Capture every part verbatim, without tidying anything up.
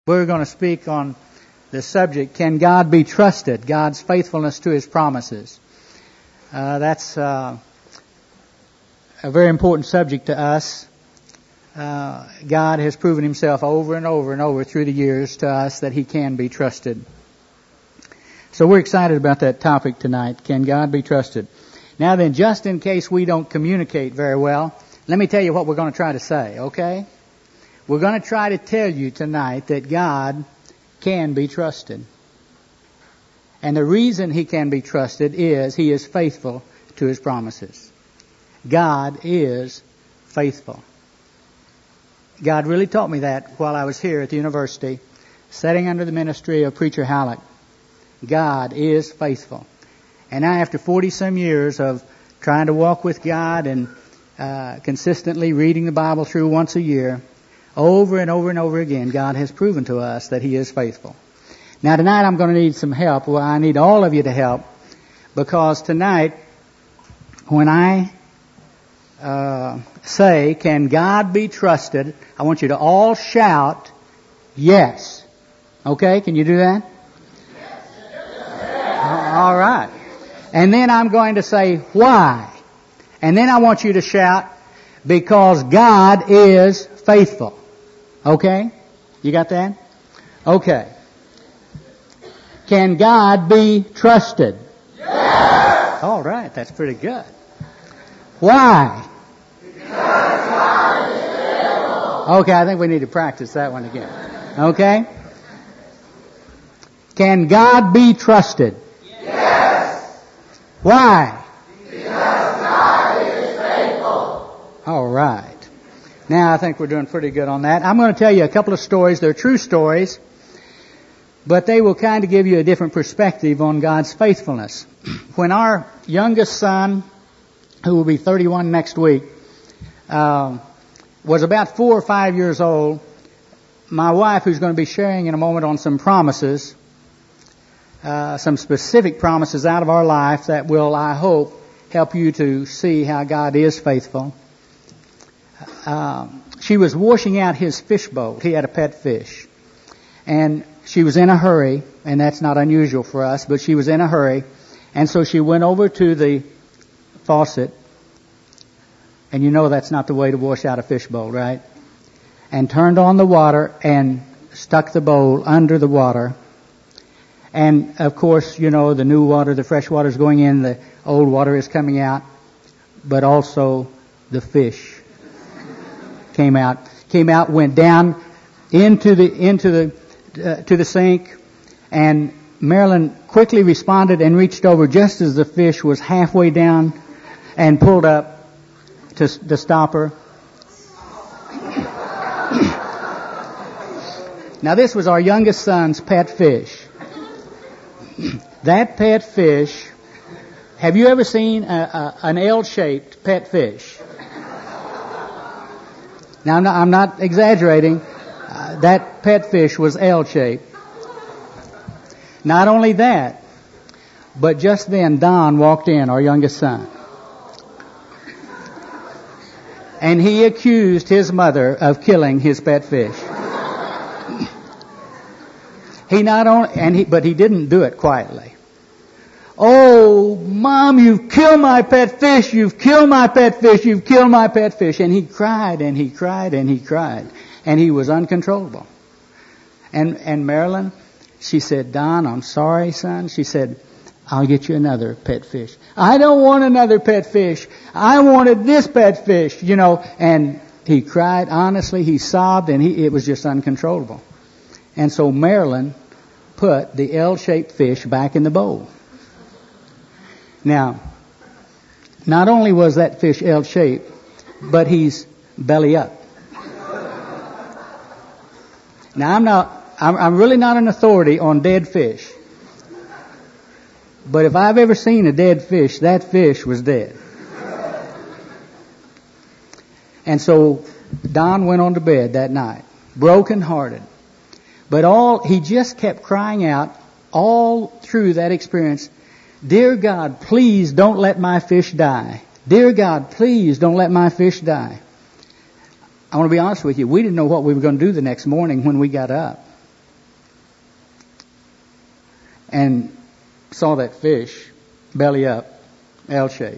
We're going to speak on the subject, can God be trusted? God's faithfulness to His promises. Uh, that's uh, a very important subject to us. Uh, God has proven Himself over and over and over through the years to us that He can be trusted. So we're excited about that topic tonight. Can God be trusted? Now then, just in case we don't communicate very well, let me tell you what we're going to try to say, okay? We're going to try to tell you tonight that God can be trusted. And the reason He can be trusted is He is faithful to His promises. God is faithful. God really taught me that while I was here at the university, sitting under the ministry of Preacher Halleck. God is faithful. And now after forty-some years of trying to walk with God and uh, consistently reading the Bible through once a year, over and over and over again, God has proven to us that He is faithful. Now tonight I'm going to need some help. Well, I need all of you to help, because tonight when I uh, say, can God be trusted, I want you to all shout, yes. Okay, can you do that? Yes. All right. And then I'm going to say, why? And then I want you to shout, because God is faithful. Okay? You got that? Okay. Can God be trusted? Yes! All right, that's pretty good. Why? Because God is faithful. Okay, I think we need to practice that one again. Okay? Can God be trusted? Yes! Why? Because God is faithful. All right. Now I think we're doing pretty good on that. I'm going to tell you a couple of stories. They're true stories, but they will kind of give you a different perspective on God's faithfulness. When our youngest son, who will be thirty-one next week, uh, was about four or five years old, my wife, who's going to be sharing in a moment on some promises, uh, some specific promises out of our life that will, I hope, help you to see how God is faithful. Uh, she was washing out his fish bowl. He had a pet fish. And she was in a hurry, and that's not unusual for us, but she was in a hurry. And so she went over to the faucet, and you know that's not the way to wash out a fish bowl, right? And turned on the water and stuck the bowl under the water. And, of course, you know, the new water, the fresh water is going in, the old water is coming out, but also the fish came out, came out, went down into the into the uh, to the sink, and Marilyn quickly responded and reached over just as the fish was halfway down, and pulled up to to stop her. Now this was our youngest son's pet fish. That pet fish. Have you ever seen a, a, an L-shaped pet fish? Now, I'm not, I'm not exaggerating. Uh, that pet fish was L-shaped. Not only that, but just then Don walked in, our youngest son. And he accused his mother of killing his pet fish. He not only, and he, but he didn't do it quietly. Oh, Mom, you've killed my pet fish, you've killed my pet fish, you've killed my pet fish. And he cried and he cried and he cried. And he was uncontrollable. And, and Marilyn, she said, Don, I'm sorry, son. She said, I'll get you another pet fish. I don't want another pet fish. I wanted this pet fish, you know. And he cried, honestly, he sobbed, and he, it was just uncontrollable. And so Marilyn put the L-shaped fish back in the bowl. Now, not only was that fish L-shaped, but he's belly up. Now, I'm not, I'm, I'm really not an authority on dead fish. But if I've ever seen a dead fish, that fish was dead. And so Don went on to bed that night, broken-hearted. But all, he just kept crying out all through that experience, Dear God, please don't let my fish die. Dear God, please don't let my fish die. I want to be honest with you. We didn't know what we were going to do the next morning when we got up. and saw that fish belly up, L-shaped.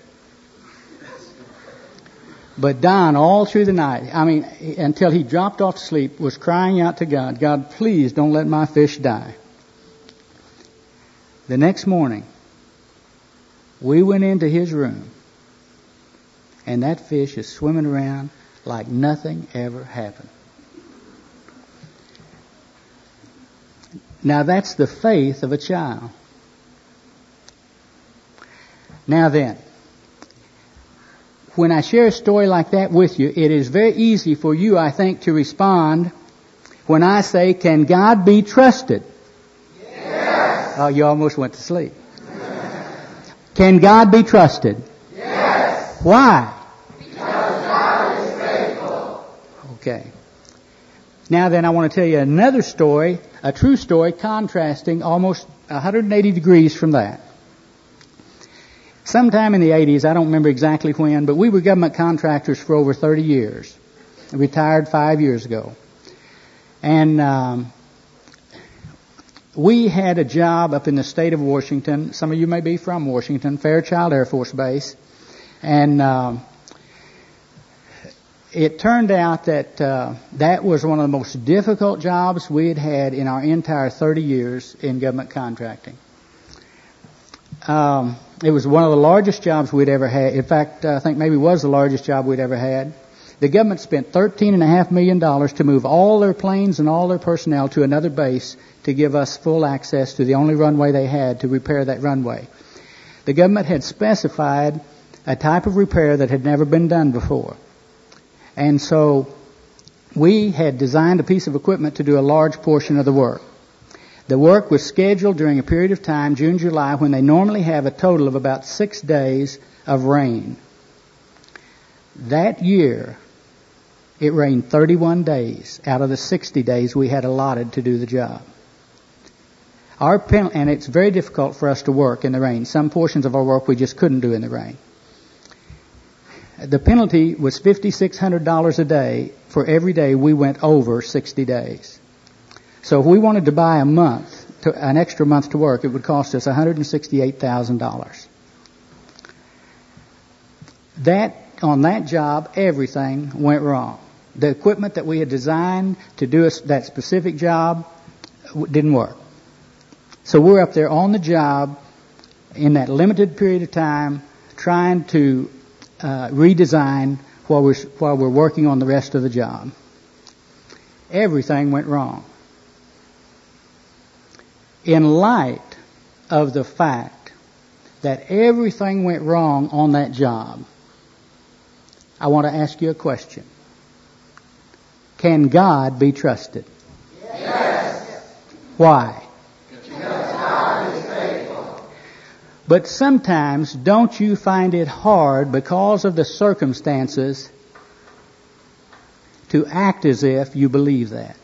But Don, all through the night, I mean, until he dropped off to sleep, was crying out to God, God, please don't let my fish die. The next morning, we went into his room, and that fish is swimming around like nothing ever happened. Now that's the faith of a child. Now then, when I share a story like that with you, it is very easy for you, I think, to respond when I say, can God be trusted? Yes. Oh, you almost went to sleep. Can God be trusted? Yes. Why? Because God is faithful. Okay. Now then, I want to tell you another story, a true story, contrasting almost one hundred eighty degrees from that. Sometime in the eighties, I don't remember exactly when, but we were government contractors for over thirty years. Retired five years ago. And um, we had a job up in the state of Washington. Some of you may be from Washington, Fairchild Air Force Base. And um, it turned out that uh, that was one of the most difficult jobs we had had in our entire thirty years in government contracting. Um, it was one of the largest jobs we'd ever had. In fact, I think maybe it was the largest job we'd ever had. The government spent thirteen point five million dollars to move all their planes and all their personnel to another base to give us full access to the only runway they had to repair that runway. The government had specified a type of repair that had never been done before. And so we had designed a piece of equipment to do a large portion of the work. The work was scheduled during a period of time, June, July, when they normally have a total of about six days of rain. That year, it rained thirty-one days out of the sixty days we had allotted to do the job. Our pen- and it's very difficult for us to work in the rain. Some portions of our work we just couldn't do in the rain. The penalty was five thousand six hundred dollars a day for every day we went over sixty days. So if we wanted to buy a month, to, an extra month to work, it would cost us one hundred sixty-eight thousand dollars. That, on that job, everything went wrong. The equipment that we had designed to do a, that specific job didn't work. So we're up there on the job in that limited period of time trying to uh, redesign while we're, while we're working on the rest of the job. Everything went wrong. In light of the fact that everything went wrong on that job, I want to ask you a question. Can God be trusted? Yes. Why? Because God is faithful. But sometimes, don't you find it hard because of the circumstances to act as if you believe that?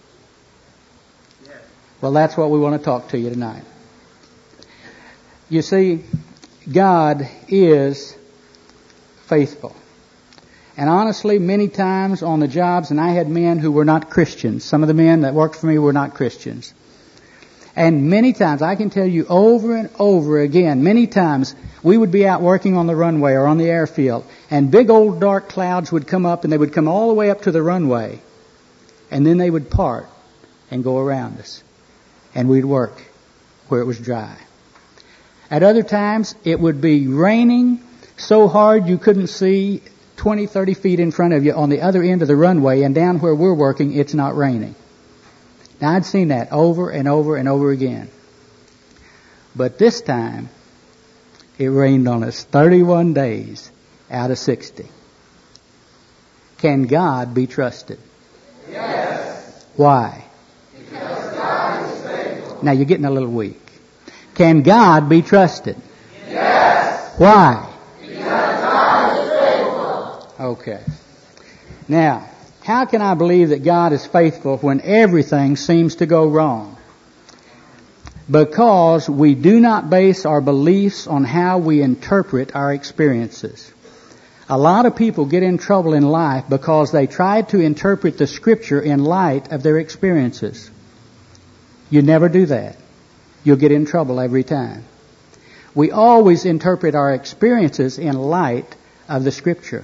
Well, that's what we want to talk to you tonight. You see, God is faithful. And honestly, many times on the jobs, and I had men who were not Christians. Some of the men that worked for me were not Christians. And many times, I can tell you over and over again, many times we would be out working on the runway or on the airfield, and big old dark clouds would come up, and they would come all the way up to the runway, and then they would part and go around us. And we'd work where it was dry. At other times, it would be raining so hard you couldn't see twenty, thirty feet in front of you on the other end of the runway, and down where we're working, it's not raining. Now, I'd seen that over and over and over again. But this time, it rained on us thirty-one days out of sixty. Can God be trusted? Yes. Why? Because God is faithful. Now, you're getting a little weak. Can God be trusted? Yes. Why? Because God is faithful. Okay. Now, how can I believe that God is faithful when everything seems to go wrong? Because we do not base our beliefs on how we interpret our experiences. A lot of people get in trouble in life because they try to interpret the Scripture in light of their experiences. You never do that. you'll get in trouble every time. We always interpret our experiences in light of the Scripture.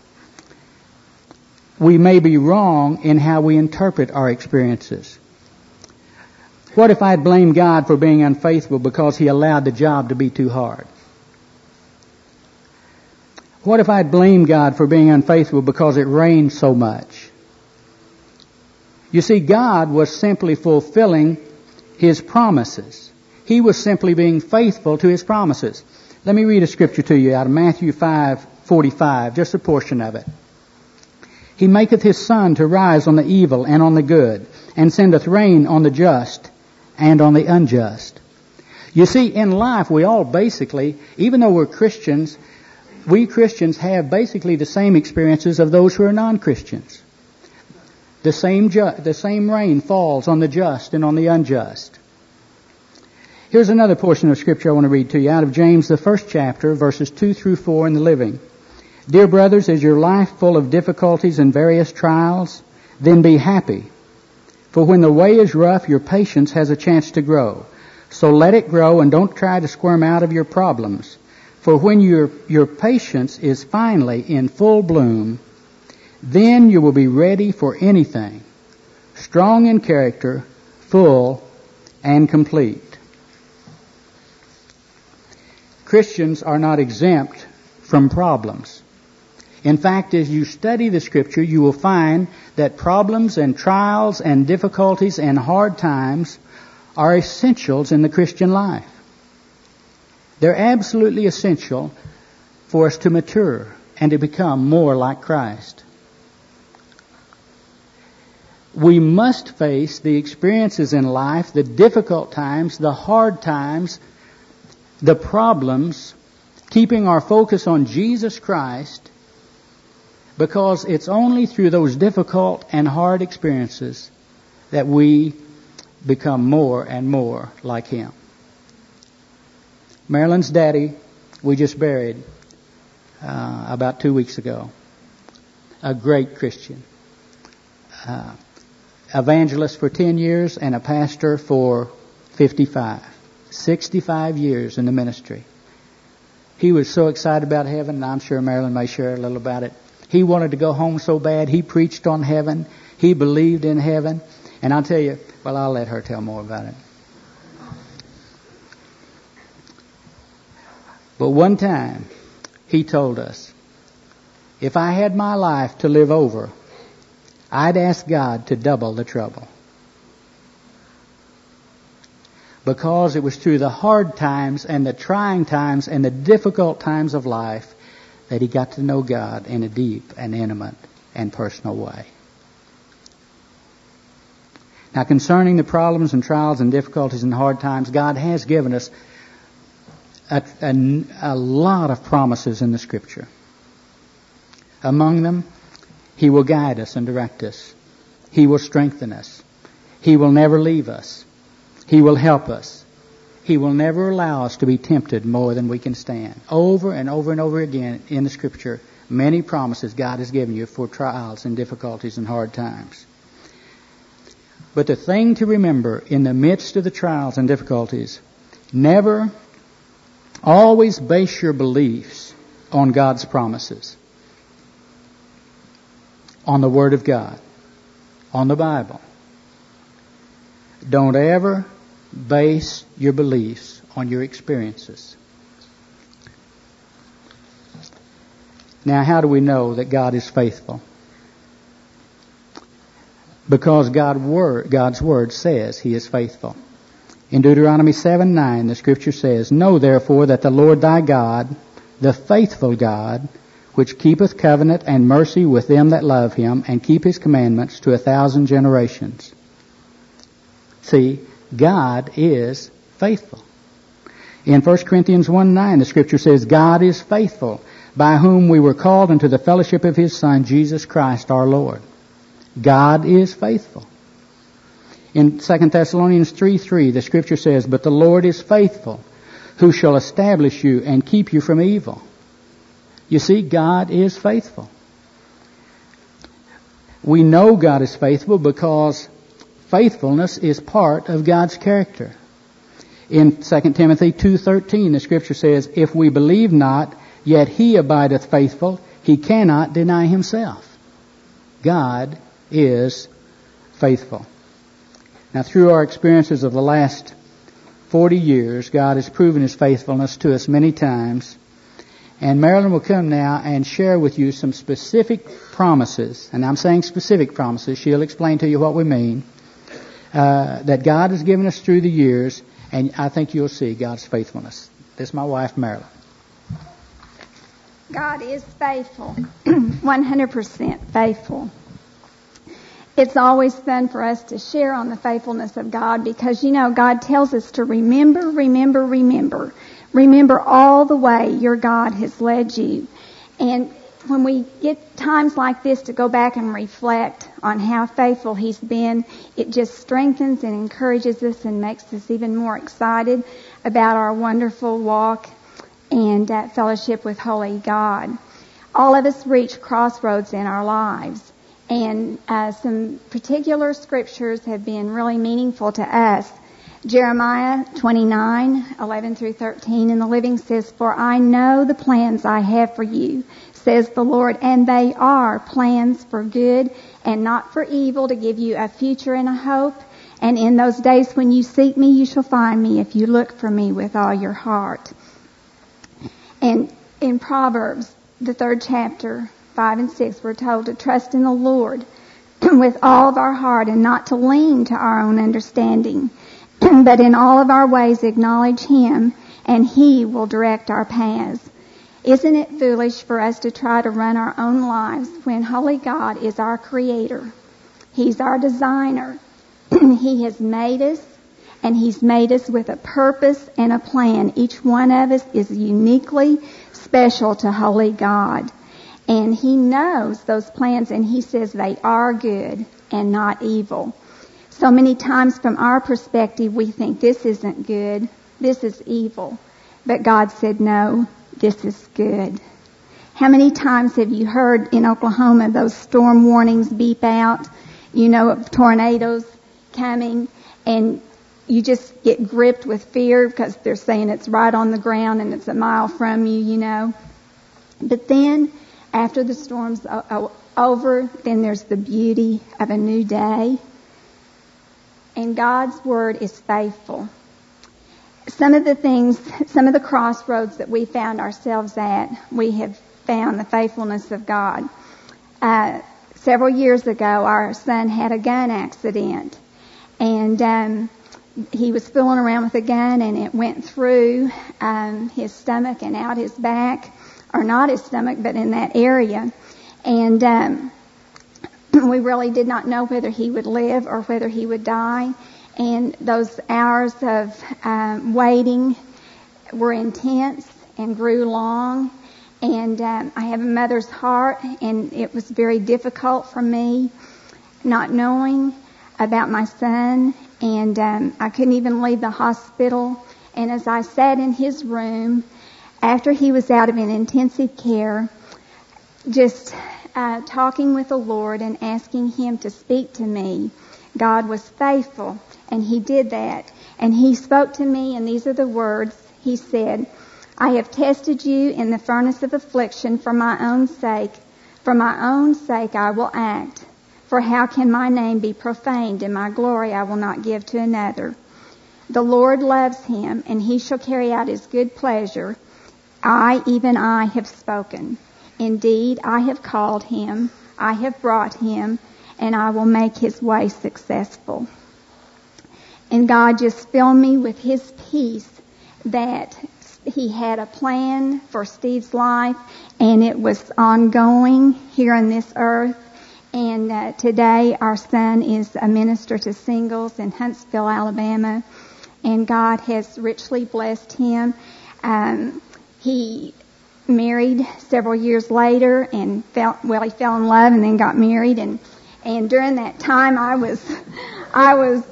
We may be wrong in how we interpret our experiences. What if I'd blame God for being unfaithful because He allowed the job to be too hard? What if I'd blame God for being unfaithful because it rained so much? You see, God was simply fulfilling His promises. He was simply being faithful to His promises. Let me read a scripture to you out of Matthew five forty-five, just a portion of it. He maketh His sun to rise on the evil and on the good, and sendeth rain on the just and on the unjust. You see, in life we all basically, even though we're Christians, we Christians have basically the same experiences of those who are non-Christians. The same ju- the same rain falls on the just and on the unjust. Here's another portion of Scripture I want to read to you out of James, the first chapter, verses two through four in the Living. Dear brothers, is your life full of difficulties and various trials? Then be happy. For when the way is rough, your patience has a chance to grow. So let it grow and don't try to squirm out of your problems. For when your, your patience is finally in full bloom, then you will be ready for anything, strong in character, full and complete. Christians are not exempt from problems. In fact, as you study the Scripture, you will find that problems and trials and difficulties and hard times are essentials in the Christian life. They're absolutely essential for us to mature and to become more like Christ. We must face the experiences in life, the difficult times, the hard times, the problems, keeping our focus on Jesus Christ, because it's only through those difficult and hard experiences that we become more and more like Him. Marilyn's daddy, we just buried uh, about two weeks ago. A great Christian. Uh, evangelist for ten years and a pastor for fifty-five. sixty-five years in the ministry. He was so excited about heaven, and I'm sure Marilyn may share a little about it. He wanted to go home so bad. He preached on heaven. He believed in heaven. And I'll tell you, well, I'll let her tell more about it. But one time, he told us, if I had my life to live over, I'd ask God to double the trouble. Because it was through the hard times and the trying times and the difficult times of life that he got to know God in a deep and intimate and personal way. Now, concerning the problems and trials and difficulties and hard times, God has given us a, a, a lot of promises in the Scripture. Among them, He will guide us and direct us. He will strengthen us. He will never leave us. He will help us. He will never allow us to be tempted more than we can stand. Over and over and over again in the Scripture, many promises God has given you for trials and difficulties and hard times. But the thing to remember in the midst of the trials and difficulties, never, always base your beliefs on God's promises, on the Word of God, on the Bible. Don't ever base your beliefs on your experiences. Now, how do we know that God is faithful? Because God word, God's Word says He is faithful. In Deuteronomy seven nine, the Scripture says, Know therefore that the Lord thy God, the faithful God, which keepeth covenant and mercy with them that love Him, and keep His commandments to a thousand generations. See, God is faithful. In First Corinthians one nine, the Scripture says, God is faithful, by whom we were called into the fellowship of His Son, Jesus Christ our Lord. God is faithful. In Second Thessalonians three three, the Scripture says, But the Lord is faithful, who shall establish you and keep you from evil. You see, God is faithful. We know God is faithful because faithfulness is part of God's character. In Second Timothy two thirteen, the Scripture says, if we believe not, yet he abideth faithful, he cannot deny himself. God is faithful. Now, through our experiences of the last forty years, God has proven his faithfulness to us many times. And Marilyn will come now and share with you some specific promises. And I'm saying specific promises. She'll explain to you what we mean. Uh, that God has given us through the years. And I think you'll see God's faithfulness. This is my wife, Marilyn. God is faithful. one hundred percent faithful. It's always fun for us to share on the faithfulness of God because, you know, God tells us to remember, remember, remember. Remember all the way your God has led you. And when we get times like this to go back and reflect on how faithful he's been, it just strengthens and encourages us and makes us even more excited about our wonderful walk and uh, fellowship with Holy God. All of us reach crossroads in our lives. And uh, some particular scriptures have been really meaningful to us. Jeremiah twenty-nine, eleven through thirteen in the Living says, for I know the plans I have for you, says the Lord, and they are plans for good and not for evil, to give you a future and a hope. And in those days when you seek me, you shall find me if you look for me with all your heart. And in Proverbs, the third chapter, five and six, we're told to trust in the Lord with all of our heart and not to lean to our own understanding, but in all of our ways acknowledge him, and he will direct our paths. Isn't it foolish for us to try to run our own lives when Holy God is our creator? He's our designer. He has made us, and he's made us with a purpose and a plan. Each one of us is uniquely special to Holy God. And he knows those plans, and he says they are good and not evil. So many times from our perspective, we think this isn't good, this is evil. But God said, no, this is good. How many times have you heard in Oklahoma those storm warnings beep out, you know, of tornadoes coming, and you just get gripped with fear because they're saying it's right on the ground and it's a mile from you, you know. But then, after the storm's over, then there's the beauty of a new day. And God's Word is faithful. Some of the things, some of the crossroads that we found ourselves at, we have found the faithfulness of God. Uh, several years ago, our son had a gun accident. And um, he was fooling around with a gun, and it went through um, his stomach and out his back. Or not his stomach, but in that area. And um, we really did not know whether he would live or whether he would die. And those hours of um, waiting were intense and grew long. And um, I have a mother's heart, and it was very difficult for me not knowing about my son. And um, I couldn't even leave the hospital. And as I sat in his room, after he was out of an intensive care, just uh, talking with the Lord and asking him to speak to me, God was faithful, and he did that. And he spoke to me, and these are the words. He said, I have tested you in the furnace of affliction for my own sake. For my own sake I will act. For how can my name be profaned, and my glory I will not give to another? The Lord loves him, and he shall carry out his good pleasure. I, even I, have spoken. Indeed, I have called him, I have brought him, and I will make his way successful. And God just filled me with his peace that he had a plan for Steve's life, and it was ongoing here on this earth. And uh, today our son is a minister to singles in Huntsville, Alabama, and God has richly blessed him. Um, He married several years later and fell, well, he fell in love and then got married. And, and during that time I was, I was,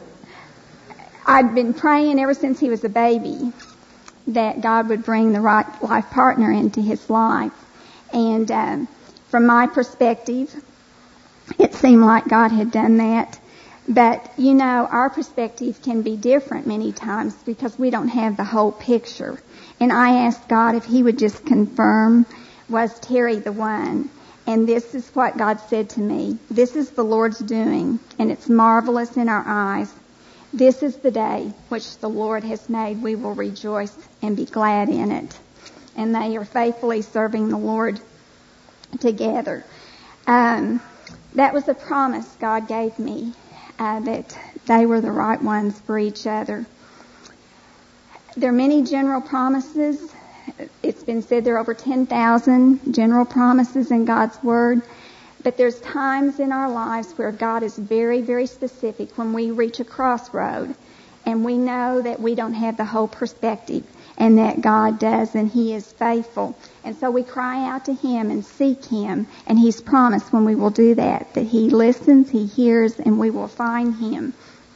I'd been praying ever since he was a baby that God would bring the right life partner into his life. And, um, from my perspective, it seemed like God had done that. But, you know, our perspective can be different many times because we don't have the whole picture. And I asked God if he would just confirm, was Terry the one? And this is what God said to me. This is the Lord's doing, and it's marvelous in our eyes. This is the day which the Lord has made. We will rejoice and be glad in it. And they are faithfully serving the Lord together. Um, that was a promise God gave me. Uh, that they were the right ones for each other. There are many general promises. It's been said there are over ten thousand general promises in God's Word. But there's times in our lives where God is very, very specific when we reach a crossroad and we know that we don't have the whole perspective and that God does, and he is faithful. And so we cry out to him and seek him, and he's promised when we will do that, that he listens, he hears, and we will find him.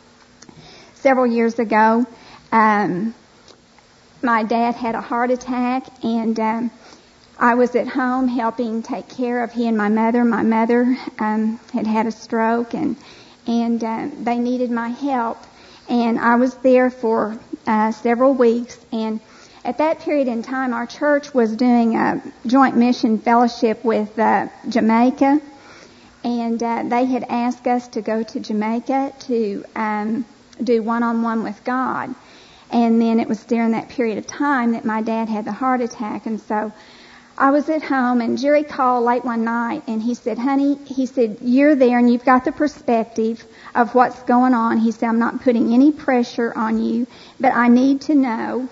Several years ago, um, my dad had a heart attack, and um, I was at home helping take care of he and my mother. My mother um, had had a stroke, and and uh, they needed my help. And I was there for uh, several weeks, and at that period in time, our church was doing a joint mission fellowship with uh, Jamaica, and uh, they had asked us to go to Jamaica to um, do one-on-one with God. And then it was during that period of time that my dad had the heart attack, and so I was at home, and Jerry called late one night, and he said, honey, he said, you're there, and you've got the perspective of what's going on. He said, I'm not putting any pressure on you, but I need to know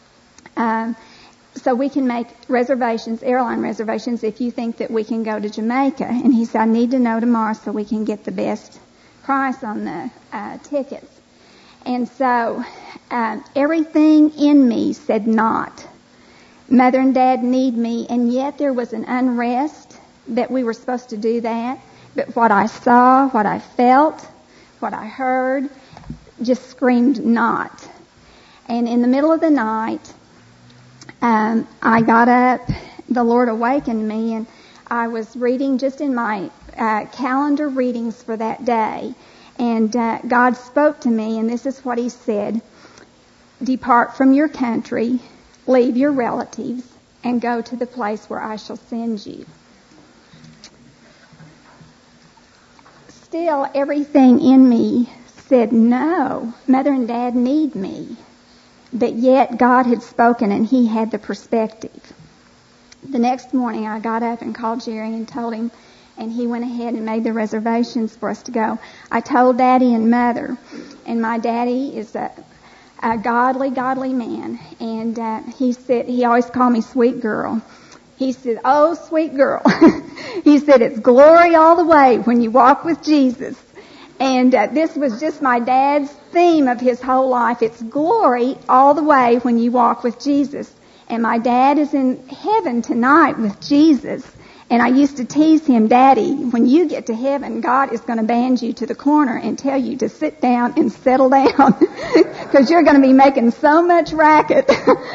um, so we can make reservations, airline reservations, if you think that we can go to Jamaica. And he said, I need to know tomorrow so we can get the best price on the uh, tickets. And so uh, everything in me said not. Mother and Dad need me, and yet there was an unrest that we were supposed to do that. But what I saw, what I felt, what I heard, just screamed not. And in the middle of the night, um, I got up, the Lord awakened me, and I was reading just in my uh, calendar readings for that day. And uh, God spoke to me, and this is what he said: depart from your country, leave your relatives, and go to the place where I shall send you. Still, everything in me said, no, Mother and Dad need me. But yet God had spoken, and he had the perspective. The next morning I got up and called Jerry and told him, and he went ahead and made the reservations for us to go. I told Daddy and Mother, and my daddy is a A godly, godly man, and uh, he said, he always called me sweet girl. He said, oh, sweet girl. He said, it's glory all the way when you walk with Jesus. And uh, this was just my dad's theme of his whole life. It's glory all the way when you walk with Jesus. And my dad is in heaven tonight with Jesus. And I used to tease him, Daddy, when you get to heaven, God is going to band you to the corner and tell you to sit down and settle down because you're going to be making so much racket.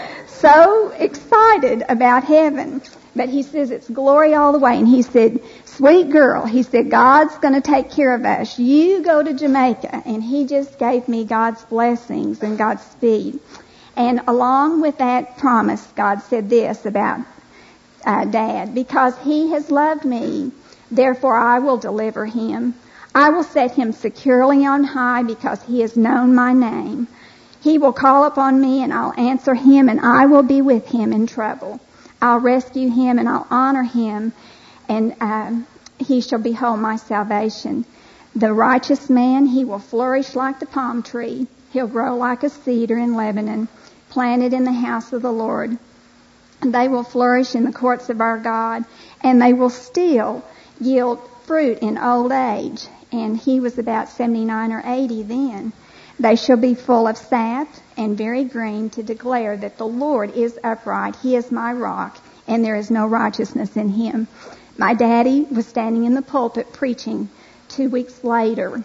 So excited about heaven. But he says it's glory all the way. And he said, sweet girl, he said, God's going to take care of us. You go to Jamaica. And he just gave me God's blessings and God's speed. And along with that promise, God said this about Uh, Dad, because he has loved me, therefore I will deliver him. I will set him securely on high because he has known my name. He will call upon me and I'll answer him, and I will be with him in trouble. I'll rescue him and I'll honor him, and um, he shall behold my salvation. The righteous man, he will flourish like the palm tree. He'll grow like a cedar in Lebanon, planted in the house of the Lord. They will flourish in the courts of our God, and they will still yield fruit in old age. And he was about seventy-nine or eighty then. They shall be full of sap and very green, to declare that the Lord is upright. He is my rock, and there is no righteousness in him. My daddy was standing in the pulpit preaching two weeks later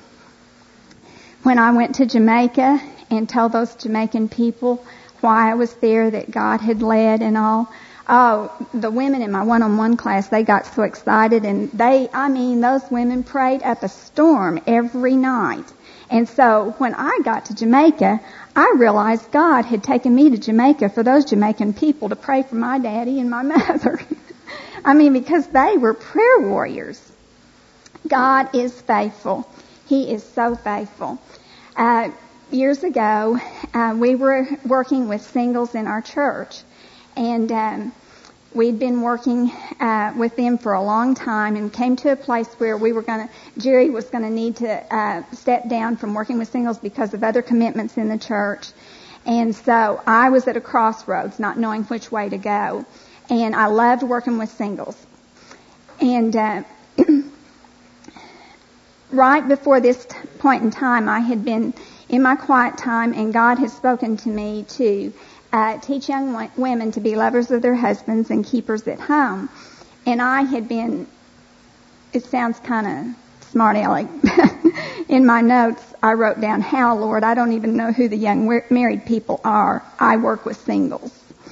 when I went to Jamaica and told those Jamaican people why I was there, that God had led and all. Oh, the women in my one-on-one class, they got so excited, and they, I mean, those women prayed up a storm every night. And so when I got to Jamaica, I realized God had taken me to Jamaica for those Jamaican people to pray for my daddy and my mother. I mean, because they were prayer warriors. God is faithful. He is so faithful. Uh, years ago, uh, we were working with singles in our church, and um, we'd been working uh, with them for a long time, and came to a place where we were going to, Jerry was going to need to uh, step down from working with singles because of other commitments in the church. And so I was at a crossroads, not knowing which way to go. And I loved working with singles. And uh, right before this t- point in time, I had been in my quiet time, and God had spoken to me to uh, teach young w- women to be lovers of their husbands and keepers at home. And I had been, it sounds kind of smart aleck, in my notes I wrote down, how, Lord, I don't even know who the young w- married people are. I work with singles.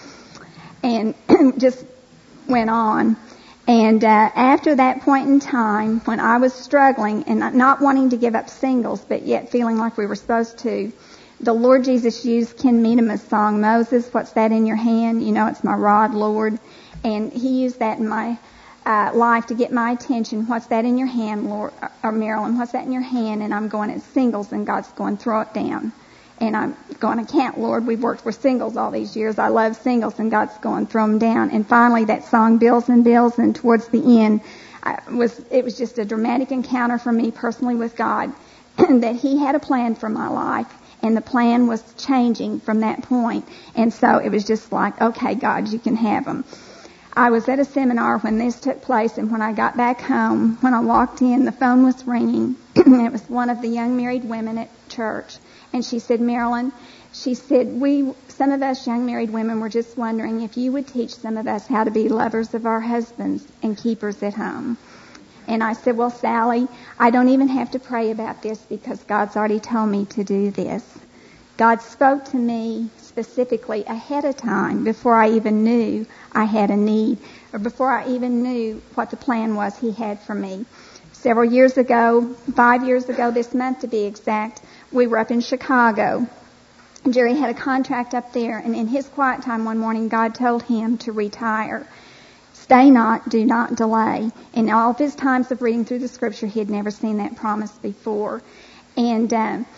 And just went on. And uh, after that point in time, when I was struggling and not wanting to give up singles, but yet feeling like we were supposed to, the Lord Jesus used Ken Medema's song, Moses, what's that in your hand? You know, it's my rod, Lord. And he used that in my uh, life to get my attention. What's that in your hand, Lord? Or Marilyn, what's that in your hand? And I'm going, it's singles, and God's going, throw it down. And I'm going, I can't, Lord. We've worked for singles all these years. I love singles. And God's going, throw them down. And finally, that song builds and builds. And towards the end, I was it was just a dramatic encounter for me personally with God, that He had a plan for my life. And the plan was changing from that point. And so it was just like, okay, God, you can have them. I was at a seminar when this took place. And when I got back home, when I walked in, the phone was ringing. It was one of the young married women at church. And she said, Marilyn, she said, we, some of us young married women were just wondering if you would teach some of us how to be lovers of our husbands and keepers at home. And I said, well, Sally, I don't even have to pray about this because God's already told me to do this. God spoke to me specifically ahead of time before I even knew I had a need, or before I even knew what the plan was He had for me. Several years ago, five years ago this month to be exact, we were up in Chicago. Jerry had a contract up there, and in his quiet time one morning, God told him to retire. Stay not, do not delay. In all of his times of reading through the Scripture, he had never seen that promise before. And um,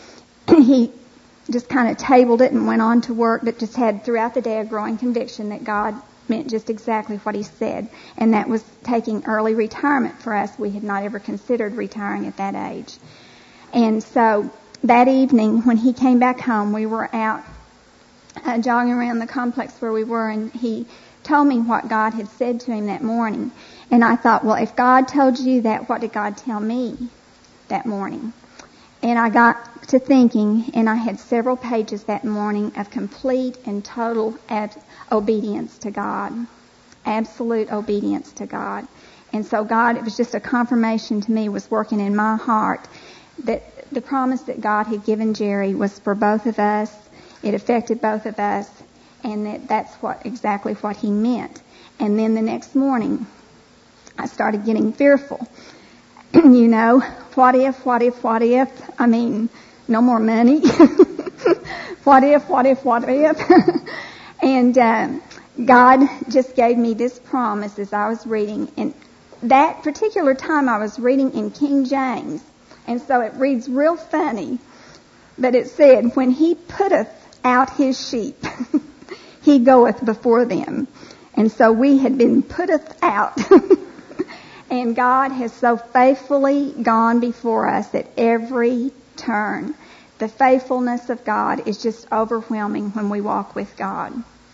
he just kind of tabled it and went on to work, but just had throughout the day a growing conviction that God meant just exactly what He said, and that was taking early retirement for us. We had not ever considered retiring at that age. And so that evening, when he came back home, we were out uh, jogging around the complex where we were, and he told me what God had said to him that morning. And I thought, well, if God told you that, what did God tell me that morning? And I got to thinking, and I had several pages that morning of complete and total ab- obedience to God. Absolute obedience to God. And so God, it was just a confirmation to me, was working in my heart that the promise that God had given Jerry was for both of us. It affected both of us, and that that's what exactly what He meant. And then the next morning, I started getting fearful. You know, what if, what if, what if? I mean, no more money. What if, what if, what if? And um, God just gave me this promise as I was reading. And that particular time I was reading in King James. And so it reads real funny. But it said, when He putteth out His sheep, He goeth before them. And so we had been putteth out. And God has so faithfully gone before us at every turn. The faithfulness of God is just overwhelming when we walk with God.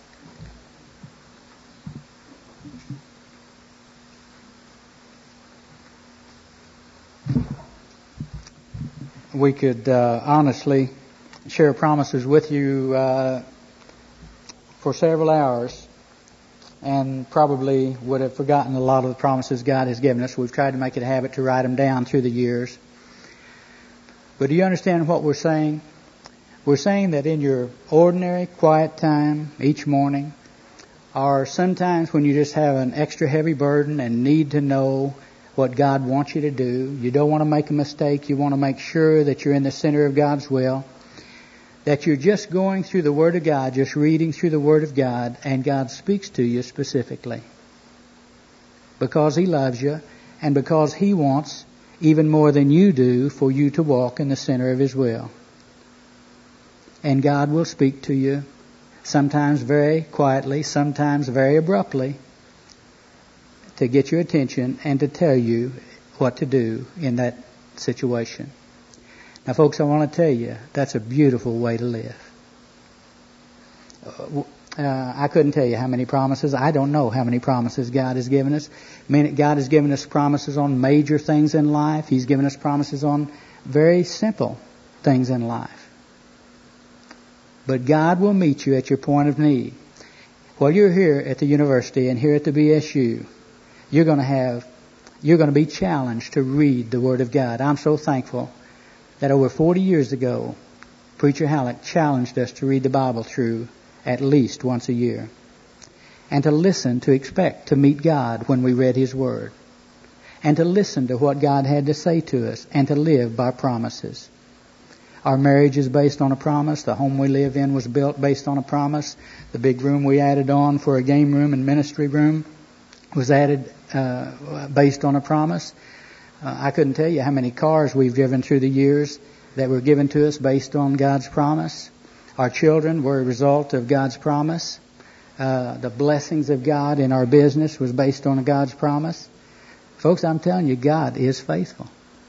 We could uh, honestly share promises with you uh, for several hours, and probably would have forgotten a lot of the promises God has given us. We've tried to make it a habit to write them down through the years. But do you understand what we're saying? We're saying that in your ordinary quiet time each morning, or sometimes when you just have an extra heavy burden and need to know what God wants you to do. You don't want to make a mistake. You want to make sure that you're in the center of God's will. That you're just going through the Word of God, just reading through the Word of God, and God speaks to you specifically. Because He loves you, and because He wants, even more than you do, for you to walk in the center of His will. And God will speak to you, sometimes very quietly, sometimes very abruptly, to get your attention and to tell you what to do in that situation. Now, folks, I want to tell you, that's a beautiful way to live. Uh, I couldn't tell you how many promises. I don't know how many promises God has given us. I mean, God has given us promises on major things in life. He's given us promises on very simple things in life. But God will meet you at your point of need. While you're here at the university and here at the B S U, you're going to have, you're going to be challenged to read the Word of God. I'm so thankful that over forty years ago, Preacher Halleck challenged us to read the Bible through at least once a year. And to listen, to expect to meet God when we read His Word. And to listen to what God had to say to us and to live by promises. Our marriage is based on a promise. The home we live in was built based on a promise. The big room we added on for a game room and ministry room was added uh, based on a promise. Uh, I couldn't tell you how many cars we've driven through the years that were given to us based on God's promise. Our children were a result of God's promise. Uh, the blessings of God in our business was based on God's promise. Folks, I'm telling you, God is faithful.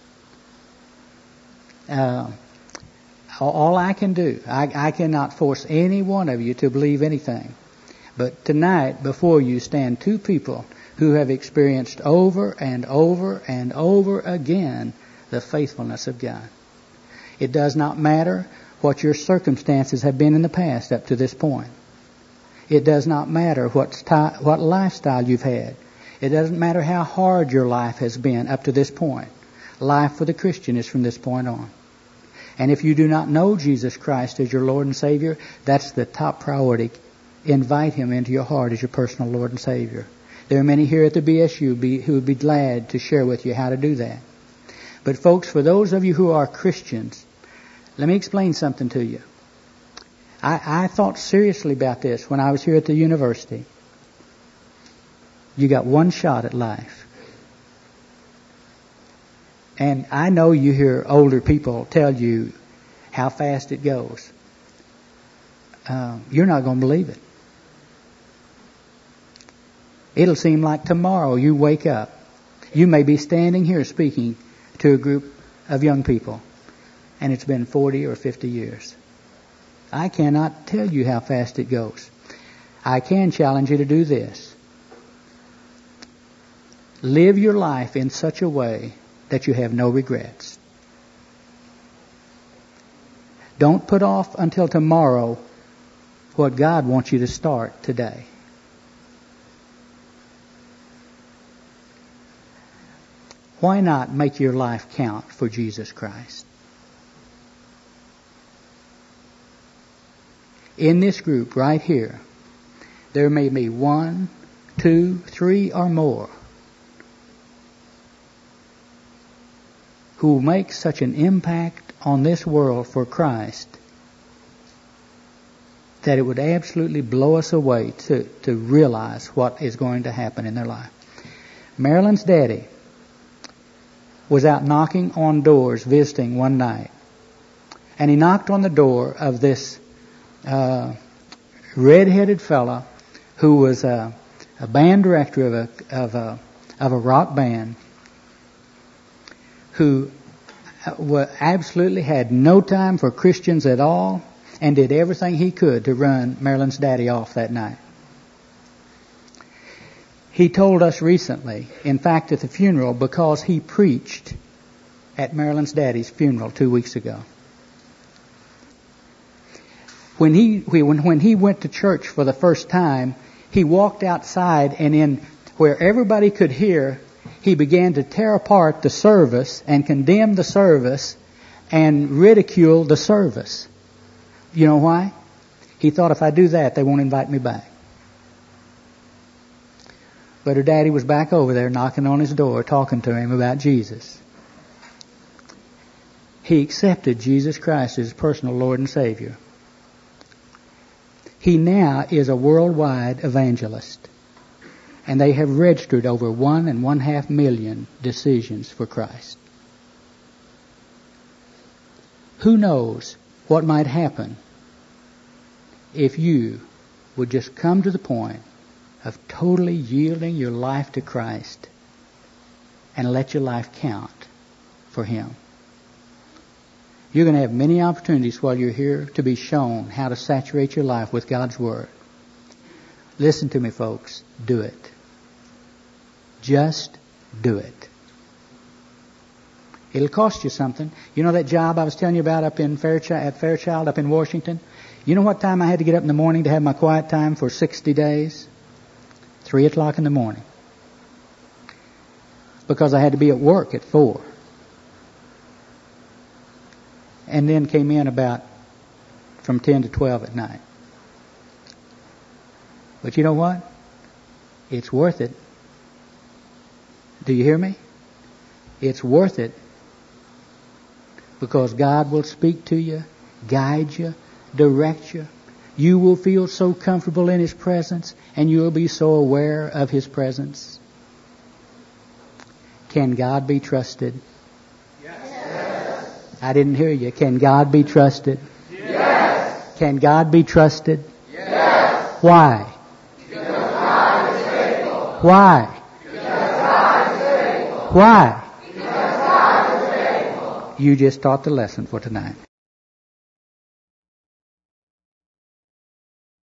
Uh, all I can do, I, I cannot force any one of you to believe anything. But tonight, before you stand two people who have experienced over and over and over again the faithfulness of God. It does not matter what your circumstances have been in the past up to this point. It does not matter what sti- what lifestyle you've had. It doesn't matter how hard your life has been up to this point. Life for the Christian is from this point on. And if you do not know Jesus Christ as your Lord and Savior, that's the top priority. Invite Him into your heart as your personal Lord and Savior. There are many here at the B S U be, who would be glad to share with you how to do that. But folks, for those of you who are Christians, let me explain something to you. I, I thought seriously about this when I was here at the university. You got one shot at life. And I know you hear older people tell you how fast it goes. Uh, you're not going to believe it. It'll seem like tomorrow you wake up. You may be standing here speaking to a group of young people, and it's been forty or fifty years. I cannot tell you how fast it goes. I can challenge you to do this. Live your life in such a way that you have no regrets. Don't put off until tomorrow what God wants you to start today. Why not make your life count for Jesus Christ? In this group right here, there may be one, two, three, or more who will make such an impact on this world for Christ that it would absolutely blow us away to, to realize what is going to happen in their life. Marilyn's daddy was out knocking on doors, visiting one night. And he knocked on the door of this uh, red-headed fella who was a, a band director of a, of a of a rock band, who absolutely had no time for Christians at all and did everything he could to run Marilyn's daddy off that night. He told us recently, in fact at the funeral, because he preached at Marilyn's daddy's funeral two weeks ago. When he when, when he went to church for the first time, he walked outside, and in where everybody could hear, he began to tear apart the service and condemn the service and ridicule the service. You know why? He thought, if I do that, they won't invite me back. But her daddy was back over there knocking on his door, talking to him about Jesus. He accepted Jesus Christ as his personal Lord and Savior. He now is a worldwide evangelist. And they have registered over one and one half million decisions for Christ. Who knows what might happen if you would just come to the point of totally yielding your life to Christ and let your life count for Him. You're going to have many opportunities while you're here to be shown how to saturate your life with God's Word. Listen to me, folks. Do it. Just do it. It'll cost you something. You know that job I was telling you about up in Fairchild, at Fairchild up in Washington? You know what time I had to get up in the morning to have my quiet time for sixty days? Three o'clock in the morning. Because I had to be at work at four. And then came in about from ten to twelve at night. But you know what? It's worth it. Do you hear me? It's worth it. Because God will speak to you, guide you, direct you. You will feel so comfortable in His presence, and you will be so aware of His presence. Can God be trusted? Yes. I didn't hear you. Can God be trusted? Yes. Can God be trusted? Yes. Why? Because God is faithful. Why? Because God is faithful. Why? Because God is faithful. You just taught the lesson for tonight.